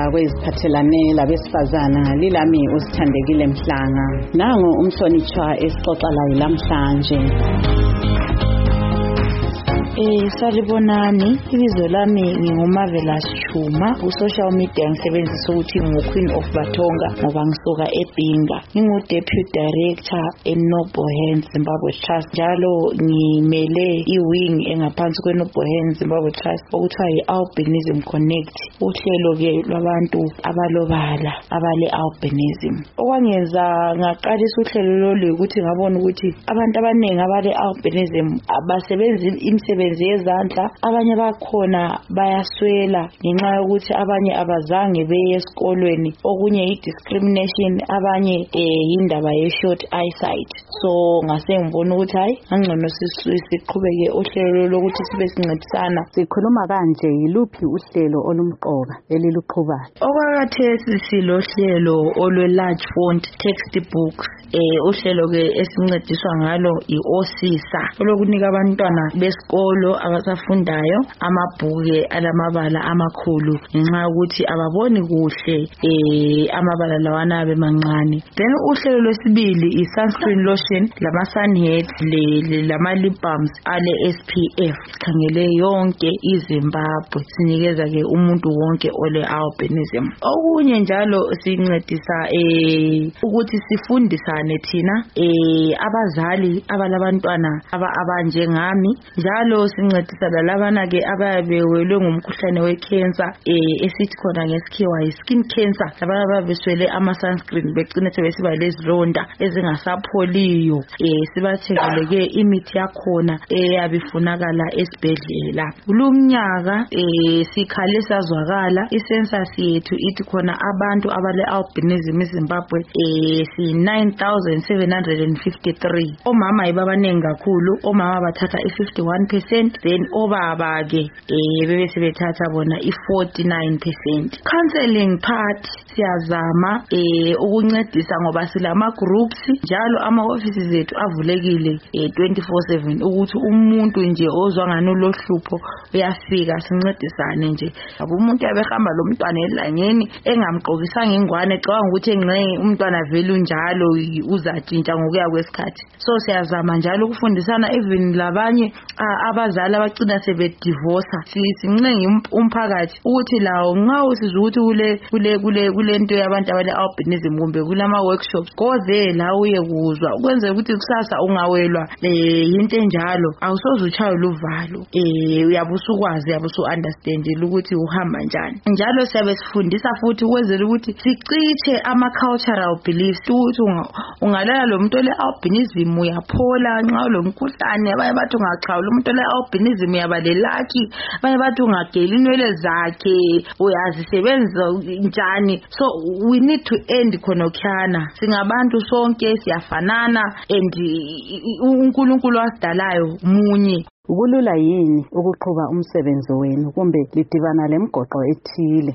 kweziphathelane labesifazana lilami uSithandekile Mhlanga. Nangu umhlonishwa esixoxa laye namhlanje. Salibonani, ibizo lami nginguMarvelous Chuma. Ku-social media ngisebenzisa ukuthi ngu-Queen of Batonga ngoba ngisuka eBinga. Ngingu-Deputy Director eNoble Hands Zimbabwe Trust. Njalo ngimele i-wing engaphansi kweNoble Hands Zimbabwe Trust okuthiwa yi-Albinism Connect. Uhlelo-ke lwabantu abalobala abale-albinism. Okwangenza ngaqalisa uhlelo lolu ukuthi ngabona ukuthi abantu abaningi abale-albinism abasebenzi imisebenzi yezandla, abanye bakhona bayaswela ngenxa yokuthi abanye abazange beye esikolweni, okunye i-discrimination, abanye indaba ye-short eyesight. So ngase ngibona ukuthi hayi ngangcono siqhubeke uhlelo lokuthi sibe sincedisana. Sikhuluma kanje, yiluphi uhlelo olumqoka eliluqhubayo? Okwakhathesi silohlelo olwe-large font textbooks. Uhlelo-ke esincediswa ngalo i-OSISA olokunika abantwana besikolo abasafundayo amabhuku alamabala amakhulu ngenxa yokuthi ababoni kuhle amabala lawana abemancane. Then uhlelo lwesibili i-sunscreen lotion, lama-sunhead, lama-lip balms ale SPF. Sikhangele yonke iZimbabwe, sinikeza-ke umuntu wonke ole-albinism. Okunye njalo sincedisa ukuthi sifundisane thina abazali abalabantwana abanjengami. Njalo sincedisa lalabana-ke ababewelwe ngumkhuhlane we-cancer esithi khona ngesikhiwa yi-skin cancer. Labana ababeswele ama-sunscreen begcine sebesiba lezilonda ezingasapholiyo. Sibathengele-ke imithi yakhona eyabifunakala esibhedlela. Kulumnyaka sikhale sazwakala i-census yethu ithi khona abantu abale-albinism eZimbabwe si-9,753. Omama yibabanengi kakhulu, omama bathatha 51%, then obaba-ke bebesebethatha bona i-49%. Counseling part siyazama ukuncedisa ngoba silama groups, njalo ama-offices ethu avulekile 24/7 ukuthi umuntu nje ozwa ngani lohlupho uyafika sincedisane nje. Abo umuntu abehamba lo mntwana elangeni engamqokisanga ingwane ecabanga ukuthi engxe umntwana vele unjalo uzatshintsha ngokuya kwesikhathi. So siyazama njalo ukufundisana even labanye abazali abagcina sebedivorce. Sincenga umphakathi ukuthi lawo nxa usizwa ukuthi kule nto yabantu abale-albinism kumbe kulama workshops, go there la uye kuzwa ukwenzela ukuthi kusasa ungawelwa into enjalo awusoze uchaye uvalo. Uyabusukwazi, uyabusu-understand ukuthi uhamba njani. Njalo siyabe sifundisa futhi ukwenzela ukuthi siciche ama-cultural beliefs ukuthi ungalala lo muntu ole-albinism uyaphola nxa ulomkhuhlane. Abanye bathi ungaxhawula umuntu ole-albinism uyabalelaki, abanye bathi ungagela inwele zakhe uyazisebenza njani. So we need to end khonokhana. Singabantu sonke siyafanana and uNkulunkulu wasidalayo munye. Kulula yini ukuqhuba umsebenzi wenu kumbe lidibana lemgoqo ethile?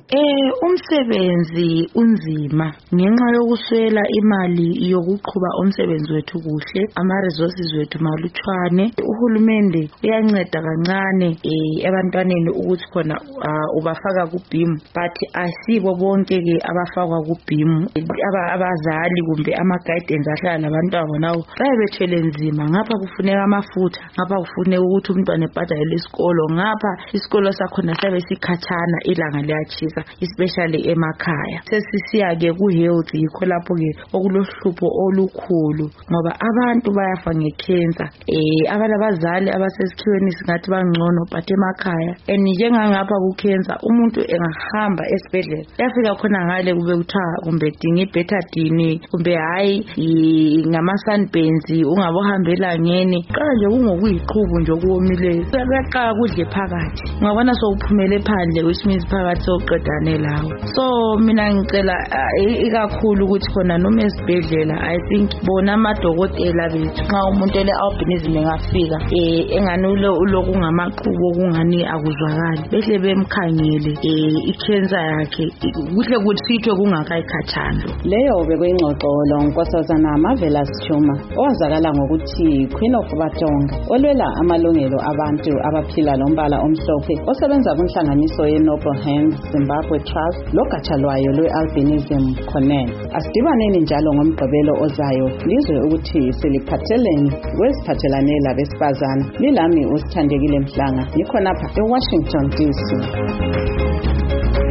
Umsebenzi unzima ngenxa yokuswela imali yokuqhuba umsebenzi wethu kuhle, ama-resources wethu malutshwane. Uhulumende uyanceda kancane ebantwaneni ukuthi khona ubafaka ku-BEAM, but asibo bonke-ke abafakwa ku-BEAM. Abazali kumbe ama-guidance ahlala labantwana bonawo baye bethwele nzima. Ngapha kufuneka amafutha, ngapha kufuneka ukuthi umntwana ebhadale isikolo, ngapha isikolo sakhona siyabe sikhatshana, ilanga liyatshisa especially emakhaya. Sesisiya-ke ku-health, yikho lapho-ke okulohlupho olukhulu ngoba abantu bayafa nge-cancer. Abazali abasesikhiweni singathi bangcono but emakhaya and njengangapha ku-cancer umuntu engahamba esibhedlela yafika khona ngale kube kuthiwa kumbe dinga i-betadine kumbe hayi ngama-sunburns ungabohambela ngeni. Qala nje kungokuyiqhubu nje okuwomileyo kuyaqala kudle phakathi, ungabona sowuphumele phandle, which means phakathi sowuqedane lawo. So mina ngicela ikakhulu ukuthi khona noma esibhedlela I think bona amadokotela bethu nxa umuntu ele-albinism engafika engani uloku ngamaqhubu okungani akuzwakali, behle bemkhangele i-cancer yakhe kuhle kuthithwe kungakayikhathana. Leyo bekuyingxoxolo Nkosazana Marvelous Chuma owazakala ngokuthi Queen of Batonga olwela amalungelo amalungelo abantu abaphila lombala omhlophe osebenza kunhlanganiso ye-Noble Hands Zimbabwe Trust logatsha lwayo lwe-albinism CONAN. Asidibaneni njalo ngomgqibelo ozayo lizwe ukuthi siliphatheleni kweziphathelane labesifazana. Lilami uSithandekile Mhlanga, ngikhonapha eWashington DC.